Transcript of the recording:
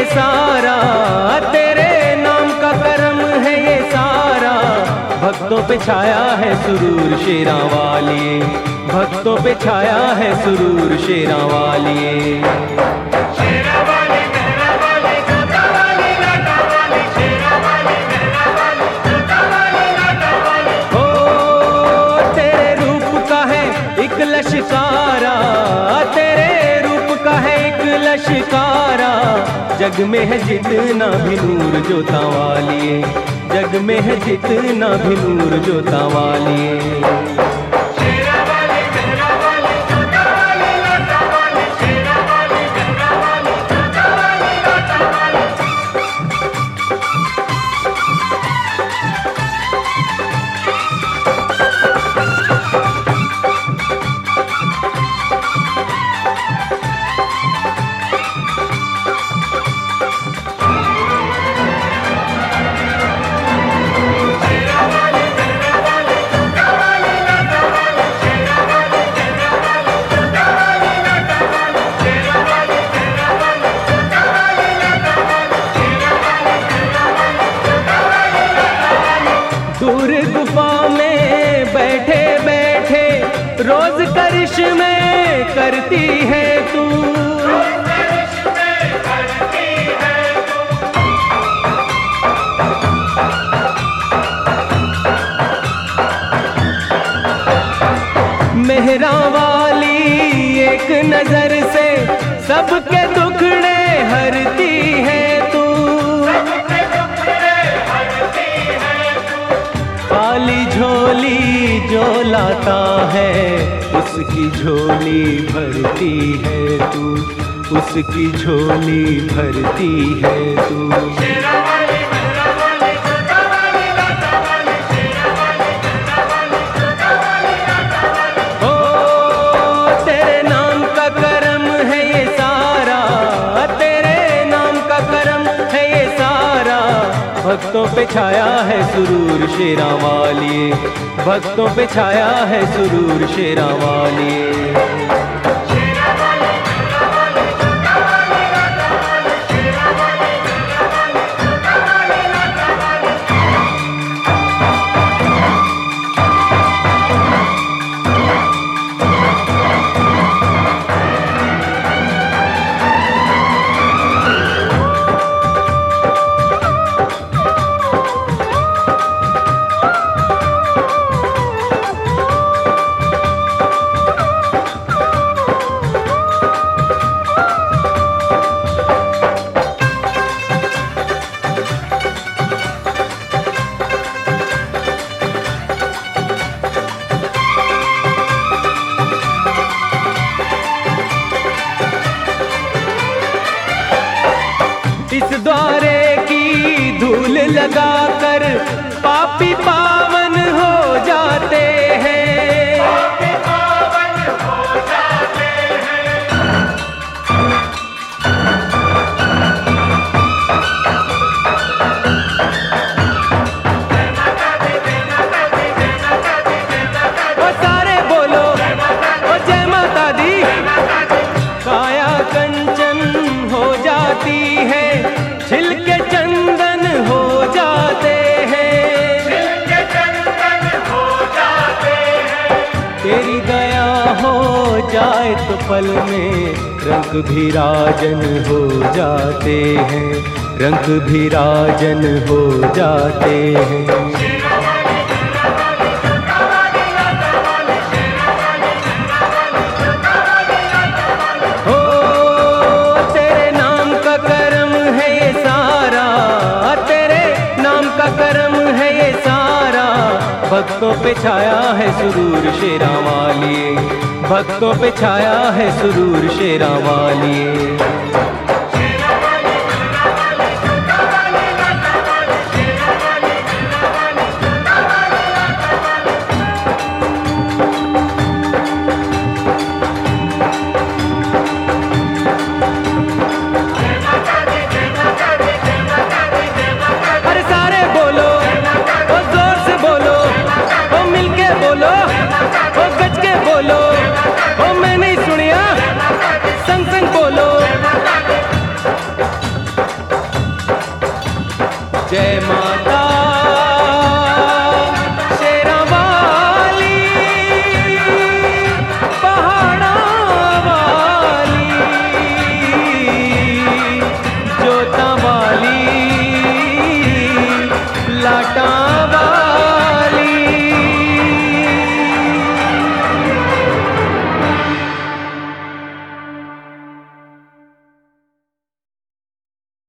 सारा, तेरे नाम का करम है ये सारा। भक्तों पे छाया है सुरूर शेरां वालिए, भक्तों पे छाया है सुरूर शेरां वालिए। शेरा वाली मेहरा वाली जोता वाली लाटा वाली, शेरा वाली मेहरा वाली जोता वाली लाटा वाली। ओ तेरे रूप का है एक लश्कारा, तेरे रूप का है एक लश्कारा। जग में है जितना भी नूर जोता वालिए, जग में है जितना भी नूर जोता वालिए। शेरा वाली मेहरा वाली जोता वाली लाटा वाली, शेरा वाली मेहरा वाली जोता वाली लाटा वाली। दूर गुफा में बैठे बैठे रोज करिश्मे करती है तू, मेहरा वाली एक नजर से सबके दुखड़े हरती है तू। खाली झोली जो लाता है उसकी झोली भरती है तू, उसकी झोली भरती है तू। शेरा वाली मेहरा वाली जोता वाली लाटा वाली, शेरा वाली मेहरा वाली जोता वाली लाटा वाली। ओ तेरे नाम का करम है ये सारा, तेरे नाम का करम है ये सारा। भक्तों पे छाया है सुरूर शेरां वालिए, भक्तों पे छाया है सुरूर शेरां वालिए। शेरा वाली मेहरा वाली जोता वाली लाटा वाली, शेरा वाली मेहरा वाली जोता वाली लाटा वाली। इस द्वारे की धूल लगाकर पापी पावन हो जाते हैं। पावन हो जाते हैं। जय माता दी, जय माता दी, जय माता दी, जय माता दी। वो सारे बोलो वो जय माता दी। काया कंचन हो जाती है, छिलके चंदन हो जाते हैं। छिलके चंदन हो जाते हैं। तेरी दया हो जाए तो पल में रंग भी राजन हो जाते हैं, रंग भी राजन हो जाते हैं। शेरा वाली मेहरा वाली जोता वाली लाटा वाली, शेरा वाली मेहरा वाली जोता वाली लाटा वाली। हो तेरे नाम का करम है ये सारा, तेरे नाम का करम है ये सारा। भक्तों पे छाया है सुरूर शेरां वालिए, भक्तों पे छाया है सुरूर शेरां वालिए। शेरा वाली मेहरा वाली जोता वाली लाटा वाली, शेरा वाली मेहरा वाली जोता वाली लाटा वाली। जय माता दी, जय माता दी, जय माता दी, जय माता दी। अरे सारे बोलो वो जोर से बोलो वो मिलके बोलो।